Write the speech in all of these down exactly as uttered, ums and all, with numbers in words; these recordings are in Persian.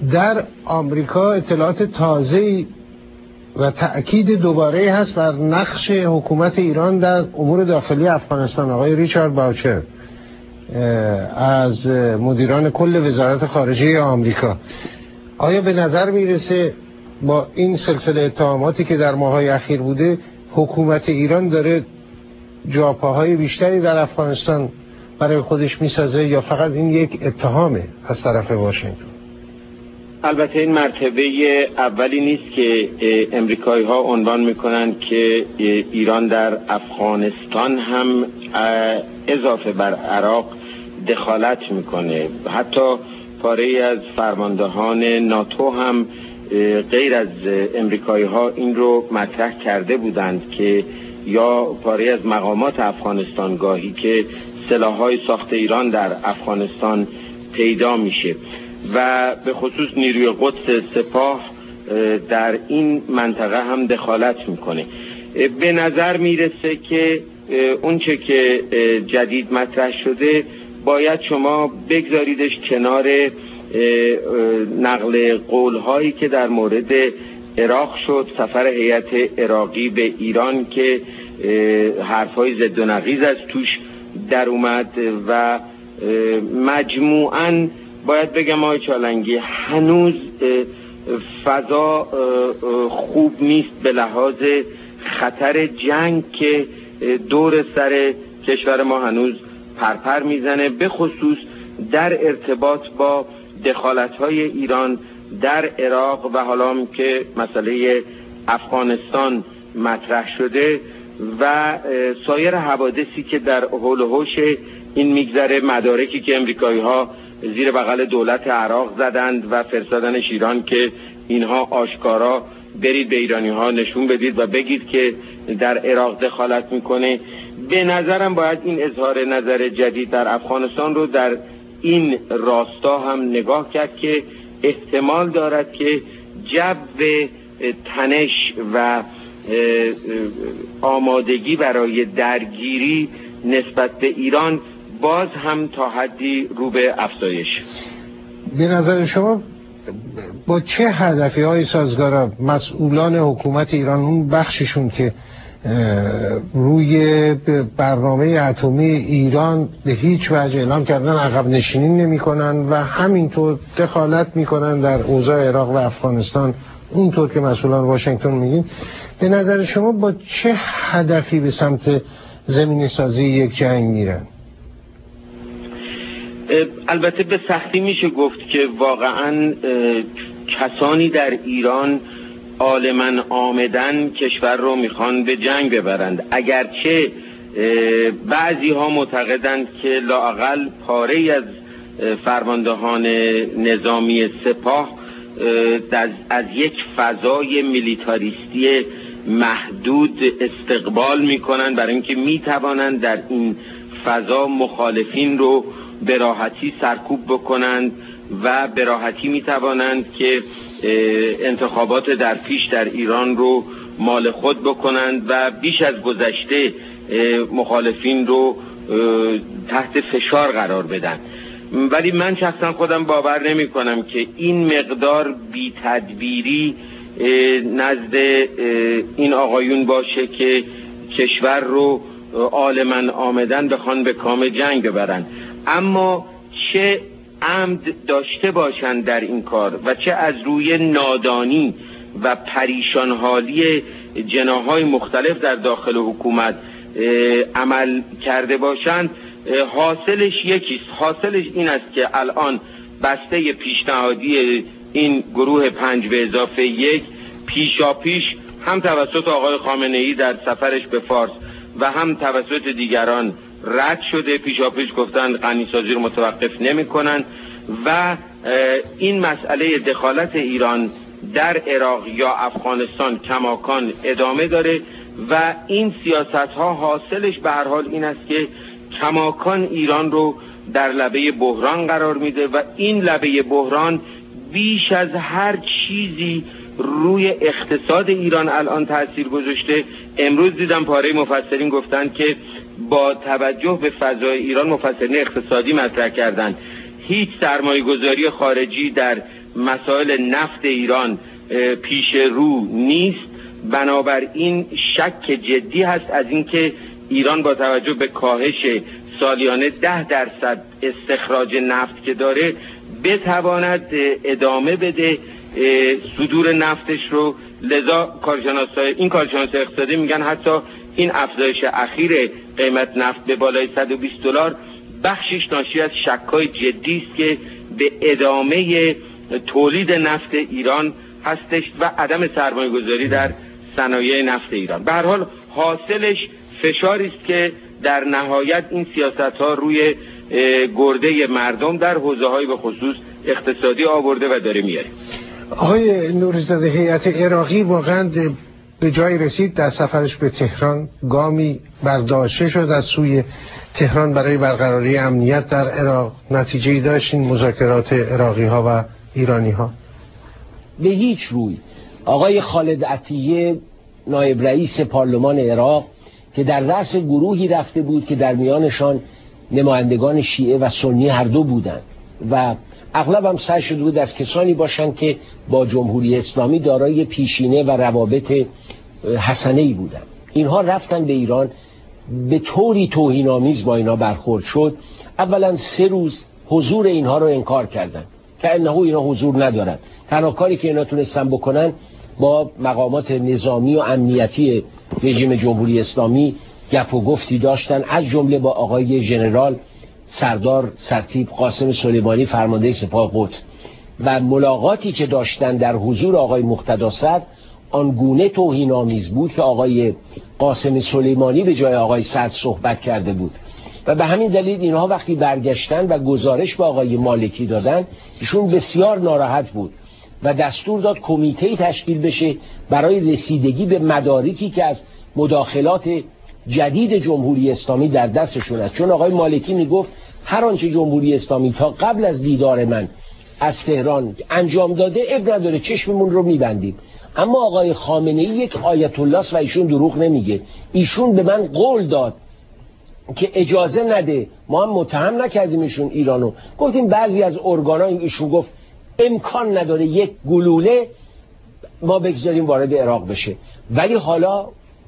در آمریکا اطلاعات تازه‌ای و تأکید دوباره هست بر نقش حکومت ایران در امور داخلی افغانستان. آقای ریچارد باوچر از مدیران کل وزارت خارجه آمریکا، آیا به نظر میرسه با این سلسله اتهاماتی که در ماه‌های اخیر بوده حکومت ایران داره جاپاهای بیشتری در افغانستان برای خودش میسازه یا فقط این یک اتهامه از طرف واشنگتن؟ البته این مرتبه اولی نیست که امریکایی ها عنوان میکنن که ایران در افغانستان هم اضافه بر عراق دخالت میکنه. حتی پاره از فرماندهان ناتو هم غیر از امریکایی ها این رو مطرح کرده بودند که یا پاره از مقامات افغانستان گاهی که سلاح‌های ساخت ایران در افغانستان پیدا میشه و به خصوص نیروی قدس سپاه در این منطقه هم دخالت میکنه. به نظر میرسه که اونچه که جدید مطرح شده باید شما بگذاریدش کنار نقل قولهایی که در مورد عراق شد، سفر هیئت عراقی به ایران که حرفهای ضد و نقیض از توش در اومد و مجموعاً باید بگم آقای چالنگی هنوز فضا خوب نیست به لحاظ خطر جنگ که دور سر کشور ما هنوز پرپر میزنه، به خصوص در ارتباط با دخالت‌های ایران در عراق و حالا هم که مسئله افغانستان مطرح شده و سایر حوادثی که در حول و حوش این میگذره، مدارکی که امریکایی ها زیر بغل دولت عراق زدند و فرستادنش ایران که اینها آشکارا برید به ایرانی ها نشون بدید و بگید که در عراق دخالت میکنه. به نظرم باید این اظهار نظر جدید در افغانستان رو در این راستا هم نگاه کرد که احتمال دارد که جو تنش و آمادگی برای درگیری نسبت به ایران باز هم تا حدی رو به افزایش. به نظر شما با چه هدفی های سازگار مسئولان حکومت ایران، اون بخششون که روی برنامه اتمی ایران به هیچ وجه اعلام کردن عقب نشینی نمی کنن و همینطور دخالت می کنن در اوضاع عراق و افغانستان اونطور که مسئولان واشنگتن میگین، به نظر شما با چه هدفی به سمت زمینه سازی یک جنگ میرن؟ البته به سختی میشه گفت که واقعا کسانی در ایران عالماً آمدن کشور رو میخوان به جنگ ببرند، اگرچه بعضی ها معتقدند که لااقل پاره از فرماندهان نظامی سپاه از یک فضای میلیتاریستی محدود استقبال میکنند برای اینکه میتوانند در این فضا مخالفین رو به راحتی سرکوب بکنند و به راحتی میتوانند که انتخابات در پیش در ایران رو مال خود بکنند و بیش از گذشته مخالفین رو تحت فشار قرار بدن. ولی من شخصا خودم باور نمی کنم که این مقدار بی تدبیری نزد این آقایون باشه که کشور رو عالماً آمدن بخوان به کام جنگ ببرن. اما چه عمد داشته باشند در این کار و چه از روی نادانی و پریشان حالی جناح‌های مختلف در داخل حکومت عمل کرده باشند، حاصلش یکیست. حاصلش این است که الان بسته پیشنهادی این گروه پنج به اضافه یک پیشا پیش هم توسط آقای خامنه‌ای در سفرش به فارس و هم توسط دیگران رد شده. پیشا پیش گفتن غنیسازی رو متوقف نمی کنن و این مسئله دخالت ایران در عراق یا افغانستان کماکان ادامه داره و این سیاست ها حاصلش به هر حال این است که کماکان ایران رو در لبه بحران قرار میده و این لبه بحران بیش از هر چیزی روی اقتصاد ایران الان تأثیر گذاشته. امروز دیدم پاره مفسرین گفتن که با توجه به فضای ایران، مفسرین اقتصادی مطرح کردن، هیچ سرمایه گذاری خارجی در مسائل نفت ایران پیش رو نیست. بنابراین شک جدی هست از اینکه ایران با توجه به کاهش سالیانه ده درصد استخراج نفت که داره بتواند ادامه بده صدور نفتش رو. لذا کارشناسای این کارشناسای اقتصادی میگن حتی این افزایش اخیر قیمت نفت به بالای صد و بیست دلار بخشش ناشی از شک‌های جدی است که به ادامه تولید نفت ایران هستش و عدم سرمایه‌گذاری در صنایع نفت ایران. به هر حال حاصلش فشاری است که در نهایت این سیاست‌ها روی گرده مردم در حوزه‌های به خصوص اقتصادی آورده و داره میاره. آقای نوری‌زاده، هیئت عراقی واقعا به جای رسید در سفرش به تهران گامی برداشته شد از سوی تهران برای برقراری امنیت در عراق. نتیجه‌ای داشت این مذاکرات عراقی‌ها و ایرانی‌ها؟ به هیچ روی. آقای خالد عطیه نایب رئیس پارلمان عراق که در رأس گروهی رفته بود که در میانشان نمایندگان شیعه و سنی هر دو بودند و اغلب هم سعی شده بود از کسانی باشند که با جمهوری اسلامی دارای پیشینه و روابط حسنه‌ای بودند. اینها رفتن به ایران، به طوری توهین‌آمیز با اینا برخورد شد. اولا سه روز حضور اینها رو انکار کردند که انه اینا حضور ندارن. تنها کاری که اینا تونستن بکنن با مقامات نظامی و امنیتی رژیم جمهوری اسلامی گپ و گفتی داشتن، از جمله با آقای ژنرال سردار سرتیپ قاسم سلیمانی فرمانده سپاه قدس، و ملاقاتی که داشتن در حضور آقای مقتدی صدر آنگونه توهین‌آمیز بود که آقای قاسم سلیمانی به جای آقای صدر صحبت کرده بود و به همین دلیل اینها وقتی برگشتن و گزارش به آقای مالکی دادن ایشون بسیار ناراحت بود و دستور داد کمیته‌ای تشکیل بشه برای رسیدگی به مدارکی که از مداخلات جدید جمهوری اسلامی در دستشون است. چون آقای مالکی میگفت هر آنچه جمهوری اسلامی تا قبل از دیدار من از تهران انجام داده اب نداره، چشممون رو میبندیم. اما آقای خامنه‌ای یک آیت الله است و ایشون دروغ نمیگه. ایشون به من قول داد که اجازه نده، ما هم متهم نکردیم ایشون ایرانو، گفتیم بعضی از ارگانا، ایشون گفت امکان نداره یک گلوله ما بگذاریم وارد عراق بشه. ولی حالا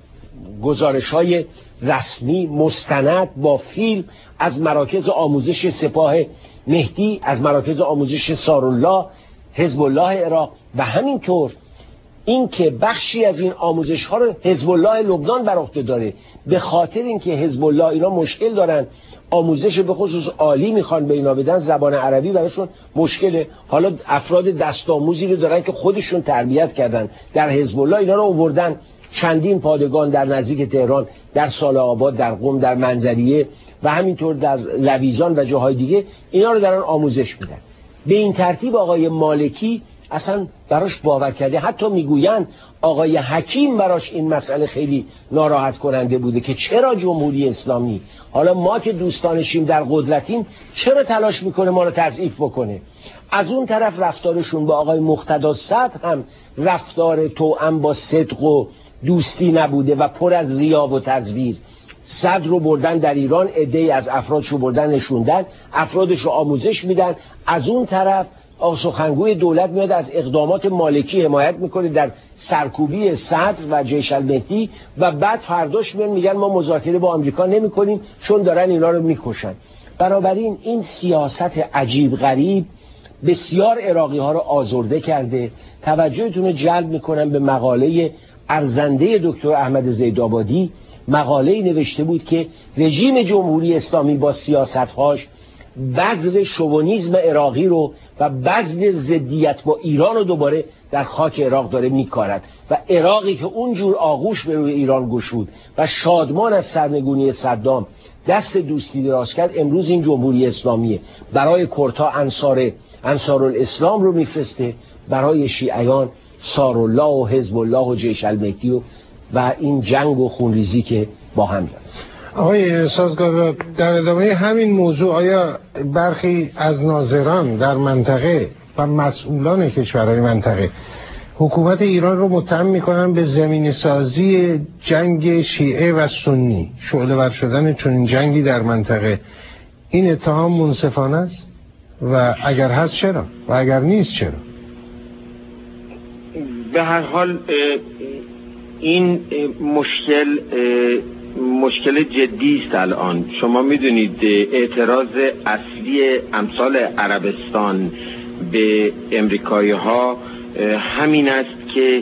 گزارش‌های رسمی مستند با فیلم از مراکز آموزش سپاه مهدی، از مراکز آموزش سارالله حزب الله عراق و همینطور این که بخشی از این آموزش ها رو حزب الله لبنان بر عهده داره، به خاطر اینکه حزب الله اینا مشکل دارن، آموزش به خصوص عالی میخوان به اینا بدن، زبان عربی براشون مشکله. حالا افراد دست آموزی رو دارن که خودشون تربیت کردن در حزب الله، اینا رو آوردن چندین پادگان در نزدیک تهران، در ساله آباد، در قم، در منظریه و همینطور در لویزان و جاهای دیگه اینا رو دارن آموزش میدن. به این ترتیب آقای مالکی اصلا براش باور کرده. حتی میگویند آقای حکیم براش این مسئله خیلی ناراحت کننده بوده که چرا جمهوری اسلامی، حالا ما که دوستانشیم در قدرتیم، چرا تلاش میکنه ما رو تضعیف بکنه. از اون طرف رفتارشون با آقای مقتدی صدر هم رفتار توأم با صدق و دوستی نبوده و پر از ریا و تزویر. صدر رو بردن در ایران، عده‌ای از افرادشو بردن نشوندن، افرادش رو آموزش میدن. از اون طرف سخنگوی دولت میاد از اقدامات مالکی حمایت میکنه در سرکوبی صدر و جیش المهدی و بعد فرداش میان میگن ما مذاکره با آمریکا نمیکنیم چون دارن اینا رو میکشن. بنابراین این سیاست عجیب غریب بسیار عراقی ها رو آزرده کرده. توجهتون رو جلب میکنم به مقاله ارزنده دکتر احمد زیدآبادی. مقاله نوشته بود که رژیم جمهوری اسلامی با سیاست‌هاش بذر شوونیسم عراقی رو و بذر ضدیت با ایران رو دوباره در خاک عراق داره میکارد و عراقی که اونجور آغوش به روی ایران گشود و شادمان از سرنگونی صدام دست دوستی دراز کرد، امروز این جمهوری اسلامیه برای کردها انصار انصارالاسلام رو میفرسته، برای شیعیان سارالله و حزب الله و جیش المهدی و, و این جنگ و خونریزی که با هم دارن. آقای سازگار، در ادامه همین موضوع آیا برخی از ناظران در منطقه و مسئولان کشورهای منطقه حکومت ایران رو متهم میکنن به زمین سازی جنگ شیعه و سنی، شعله ور شدن چنین جنگی در منطقه؟ این اتهام منصفانه است و اگر هست چرا و اگر نیست چرا؟ به هر حال این مشکل مشکل جدی است. الان شما میدونید اعتراض اصلی امثال عربستان به امریکایی ها همین است که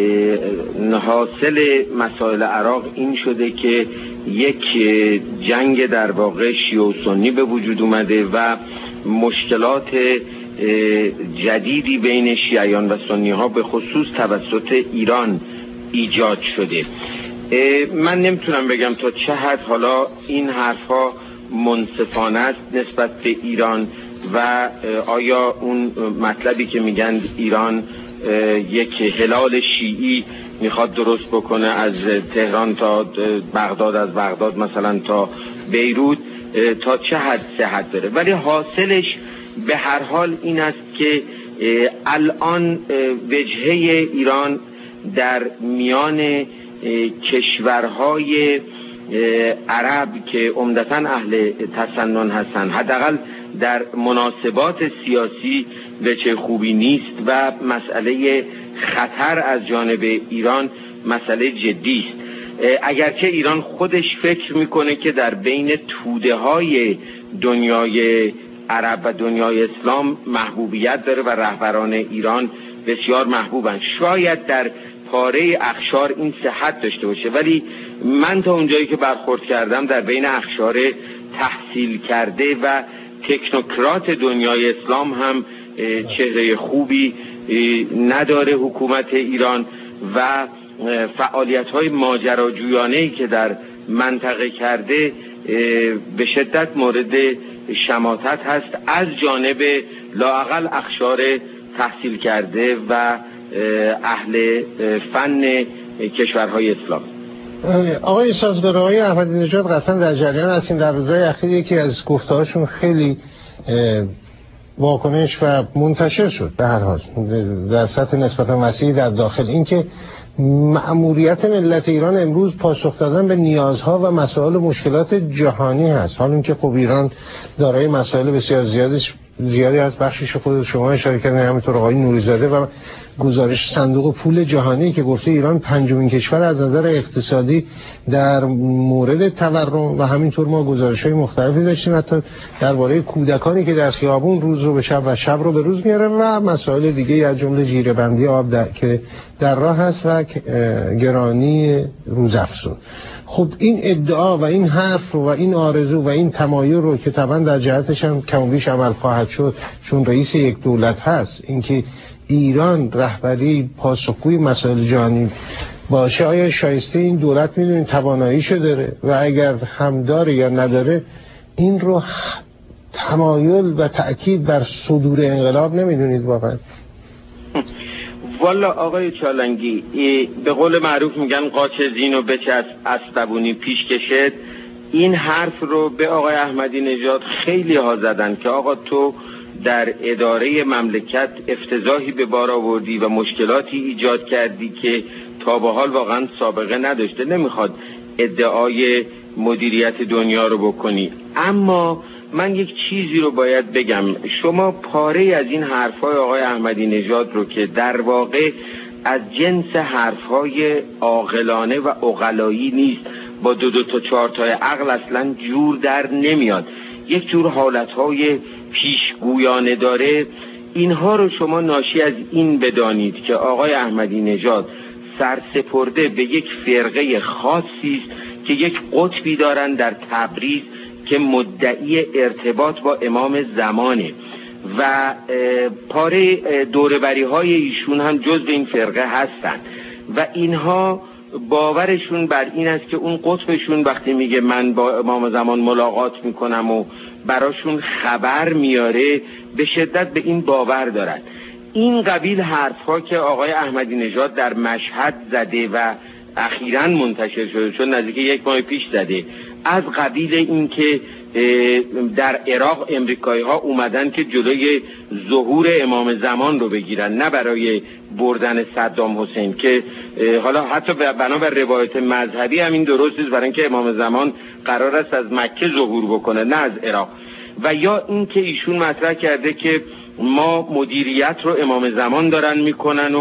حاصل مسائل عراق این شده که یک جنگ در واقع شیعه و سنی به وجود اومده و مشکلات جدیدی بین شیعیان و سنی ها به خصوص توسط ایران ایجاد شده. من نمیتونم بگم تا چه حد حالا این حرفها منصفانه است نسبت به ایران و آیا اون مطلبی که میگن ایران یک هلال شیعی میخواد درست بکنه از تهران تا بغداد، از بغداد مثلا تا بیروت، تا چه حد صحت داره. ولی حاصلش به هر حال این است که الان وجهه ایران در میان کشورهای عرب که عمدتاً اهل تسنن هستند، حداقل در مناسبات سیاسی وجه خوبی نیست و مسئله خطر از جانب ایران مسئله جدی است. اگرچه ایران خودش فکر میکنه که در بین توده های دنیای عرب و دنیای اسلام محبوبیت داره و رهبران ایران بسیار محبوبند، شاید در پاره اخشار این صحت داشته باشه، ولی من تا اونجایی که برخورد کردم در بین اخشار تحصیل کرده و تکنوکرات دنیای اسلام هم چهره خوبی نداره حکومت ایران و فعالیت‌های ماجراجویانه‌ای که در منطقه کرده به شدت مورد شماتت هست از جانب لااقل اخشار تحصیل کرده و اهل فن کشورهای اسلام. آقای سازگارهای احمدی نژاد قطعا در جریان هستین. در روزهای اخیر یکی از گفته‌هاشون خیلی واکنش و منتشر شد به هر حال در سطح نسبتا وسیعی در داخل، این که مأموریت ملت ایران امروز پاسخ دادن به نیازها و مسائل و مشکلات جهانی هست. حالا اینکه خب ایران دارای مسائل بسیار زیادش زیادی از بخشش خود شما اشاره کردن، همینطور آقای نوری‌زاده و گزارش صندوق پول جهانی که گفته ایران پنجمین کشور از نظر اقتصادی در مورد تورم و همینطور ما گزارش‌های مختلفی داشتیم حتی درباره کودکانی که در خیابون روز رو به شب و شب رو به روز میارن و مسائل دیگه از جمله جیره‌بندی آب در... که در راه هست و گرانی روزافزون. خب این ادعا و این حرف و این آرزو و این تمایل رو که طبعا در جهتش هم کم و بیش عمل خواهد شد چون رئیس یک دولت هست، اینکه ایران رهبری پاسخگوی مسائل جهانی باشه، آیا شایسته این دولت میدونید تواناییشو داره و اگر هم داره یا نداره این رو تمایل و تأکید بر صدور انقلاب نمیدونید واقعا؟ والا آقای چالنگی، به قول معروف میگن قاچ زینو بچه اسبونی پیش کشد. این حرف رو به آقای احمدی نژاد خیلی ها زدن که آقا تو در اداره مملکت افتضاحی به بار آوردی و مشکلاتی ایجاد کردی که تا به حال واقعا سابقه نداشته، نمیخواد ادعای مدیریت دنیا رو بکنی. اما من یک چیزی رو باید بگم، شما پاره از این حرفای آقای احمدی نژاد رو که در واقع از جنس حرفای عاقلانه و عقلایی نیست، با دو دو تا چهار تای عقل اصلا جور در نمیاد، یک جور حالتهای پیشگویانه داره، اینها رو شما ناشی از این بدانید که آقای احمدی نژاد سرسپرده به یک فرقه خاصی است که یک قطبی دارن در تبریز که مدعی ارتباط با امام زمانه و پاره دوربری های ایشون هم جزء این فرقه هستن و اینها باورشون بر این است که اون قطبشون وقتی میگه من با امام زمان ملاقات میکنم و براشون خبر میاره به شدت به این باور دارن. این قبیل حرفها که آقای احمدی نژاد در مشهد زده و اخیراً منتشر شده چون نزدیک یک ماه پیش زده، از قبیل این که در عراق امریکایی ها اومدن که جلوی ظهور امام زمان رو بگیرن، نه برای بردن صدام حسین که حالا حتی بنابر روایت مذهبی همین درست است، برای اینکه امام زمان قرار است از مکه ظهور بکنه نه از عراق. و یا این که ایشون مطرح کرده که ما مدیریت رو امام زمان دارن میکنن و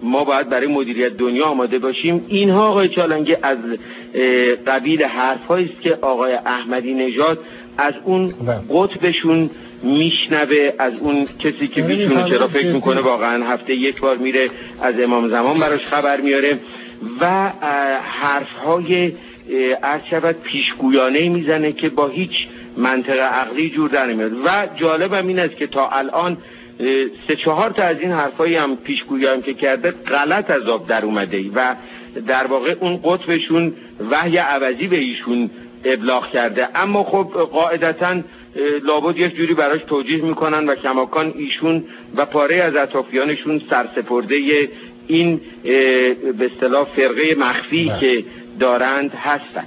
ما باید برای مدیریت دنیا آماده باشیم. اینها آقای چالنگی از قبیل حرف‌هایی است که آقای احمدی نژاد از اون قطبشون میشنوه، از اون کسی که بیشونه چرا فکر میکنه واقعا هفته یک بار میره از امام زمان براش خبر میاره و حرف‌های عرض شود پیشگویانه میزنه که با هیچ منطق عقلی جور در نمیاد. و جالبم این است که تا الان سه چهار تا از این حرفایی هم پیشگویی هم که کرده غلط از آب در اومده و در واقع اون قطبشون وحی عوضی به ایشون ابلاغ کرده. اما خب قاعدتاً لابد یک جوری براش توجیه میکنن و کماکان ایشون و پاره از اطرافیانشون سرسپرده این به اصطلاح فرقه مخفی بله. که دارند هستند.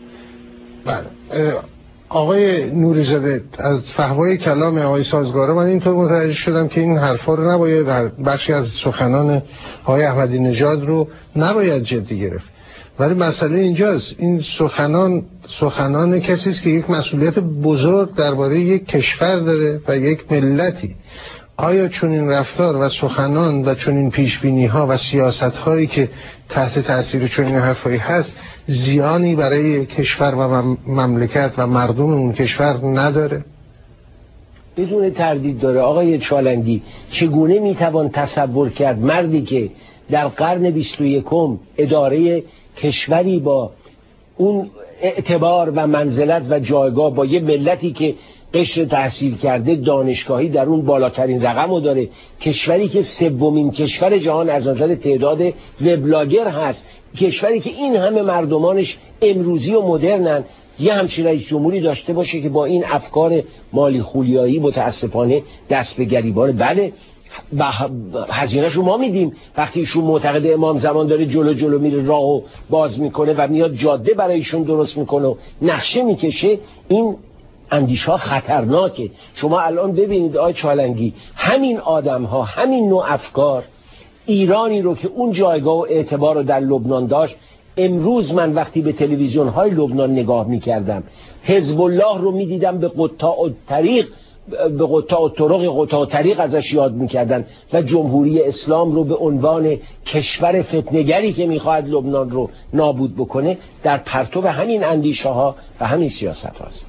بله. آقای نوری‌زاده، از فحوای کلام آقای سازگارا من اینطور متوجه شدم که این حرفا رو نباید، بخشی از سخنان آقای احمدی نژاد رو نباید جدی گرفت، ولی مسئله اینجاست، این سخنان سخنان کسی است که یک مسئولیت بزرگ درباره یک کشور داره و یک ملتی. آیا چون این رفتار و سخنان و چون این پیشبینی ها و سیاست هایی که تحت تاثیر چون این حرفایی هست زیانی برای کشور و مملکت و مردم اون کشور نداره؟ بدون تردید داره. آقای چالنگی، چگونه میتوان تصور کرد مردی که در قرن بیست و یکم اداره کشوری با اون اعتبار و منزلت و جایگاه، با یه ملتی که قشر تحصیل کرده دانشگاهی در اون بالاترین رقم رو داره، کشوری که سومین کشور جهان از نظر تعداد وبلاگر هست، کشوری که این همه مردمانش امروزی و مدرنن، یه همچین رئیس جمهوری داشته باشه که با این افکار مالی خولیایی متاسفانه دست به گریبان. بله هزینه‌شو ما میدیم. وقتی ایشون معتقد امام زمان داره جلو جلو میره راهو باز میکنه و میاد جاده برایشون درست میکنه و نقشه میکشه، این اندیشه ها خطرناکه. شما الان ببینید آقای چالنگی، همین آدم ها، همین نوع افکار، ایرانی رو که اون جایگاه و اعتبار رو در لبنان داشت، امروز من وقتی به تلویزیون های لبنان نگاه میکردم حزب الله رو میدیدم به قطاع الطریق به قطاع الطرق قطاع الطریق ازش یاد میکردن و جمهوری اسلام رو به عنوان کشور فتنه‌گری که میخواد لبنان رو نابود بکنه در پرتو همین اندیشه ها و همین سیاست هاست.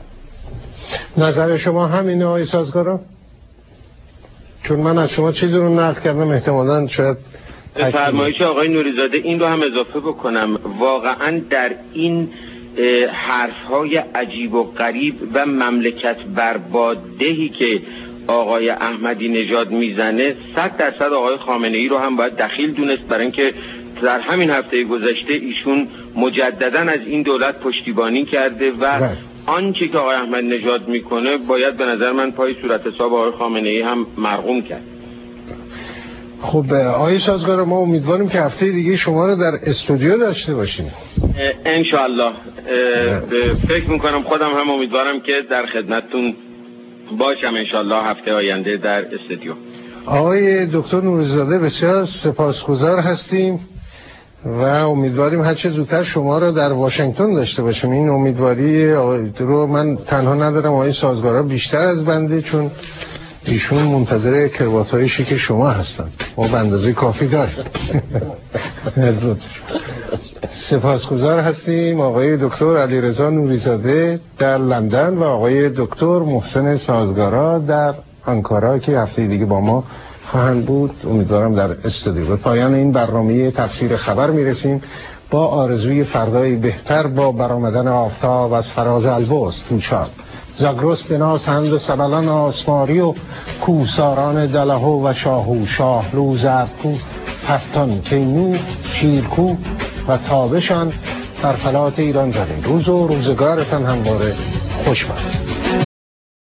نظر شما همینه آقای سازگارا؟ چون من از شما چیزی رو نقل کردم، احتمالاً شاید به فرمایش آقای نوری‌زاده این رو هم اضافه بکنم. واقعاً در این حرف‌های عجیب و غریب و مملکت برباددهی که آقای احمدی نژاد میزنه صد درصد آقای خامنه‌ای رو هم باید دخیل دونست، برای اینکه در همین هفته گذشته ایشون مجدداً از این دولت پشتیبانی کرده و آنچه که آقای احمدی نژاد میکنه باید به نظر من پای صورت حساب آقای خامنه‌ای هم مرقوم کرد. خب آقای سازگار، ما امیدواریم که هفته دیگه شما رو در استودیو داشته باشیم انشاءالله. فکر میکنم خودم هم امیدوارم که در خدمتتون باشم انشاءالله هفته آینده در استودیو. آقای دکتر نوری‌زاده بسیار سپاسگزار هستیم و امیدواریم هرچه زودتر شما رو در واشنگتن داشته باشیم. این امیدواری رو من تنها ندارم، آقای سازگارا بیشتر از بنده، چون ایشون منتظر کروات‌های شیک شما هستن. ما به اندازه کافی داریم. سپاسگزار هستیم آقای دکتر علیرضا نوری‌زاده در لندن و آقای دکتر محسن سازگارا در آنکارا که هفته دیگه با ما خواهند بود، امیدوارم در استودیو. به پایان این برنامه تفسیر خبر میرسیم با آرزوی فردایی بهتر با برآمدن آفتاب از فراز البرز توشاد. زاگرس بناس هند و سبلان آسماری و کوساران دلهو و شاهو شاهلو زرکو هفتان کینو شیرکو و تابشان در فلات ایران زدیم. روز و روزگارتان همواره خوش باد.